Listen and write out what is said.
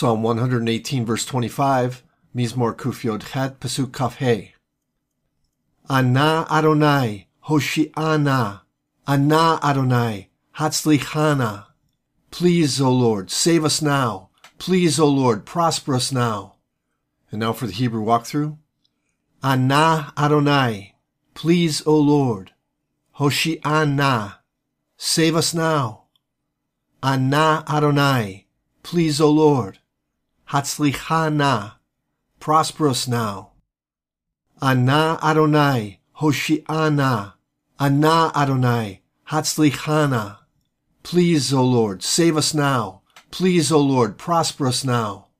Psalm 118, verse 25, Mizmor Kuf Yod Chet, Pasuk Kaf He. Ana Adonai, Hoshi'ana, Ana Adonai, Hatzlichana. Please, O Lord, save us now. Please, O Lord, prosper us now. And now for the Hebrew walkthrough. Ana Adonai, please, O Lord. Hoshi'ana, save us now. Ana Adonai, please, O Lord. Hatzlichana, prosper us now. Ana Adonai, Hoshi'ana, Ana Adonai, Hatzlichana. Please, O Lord, save us now. Please, O Lord, prosper us now.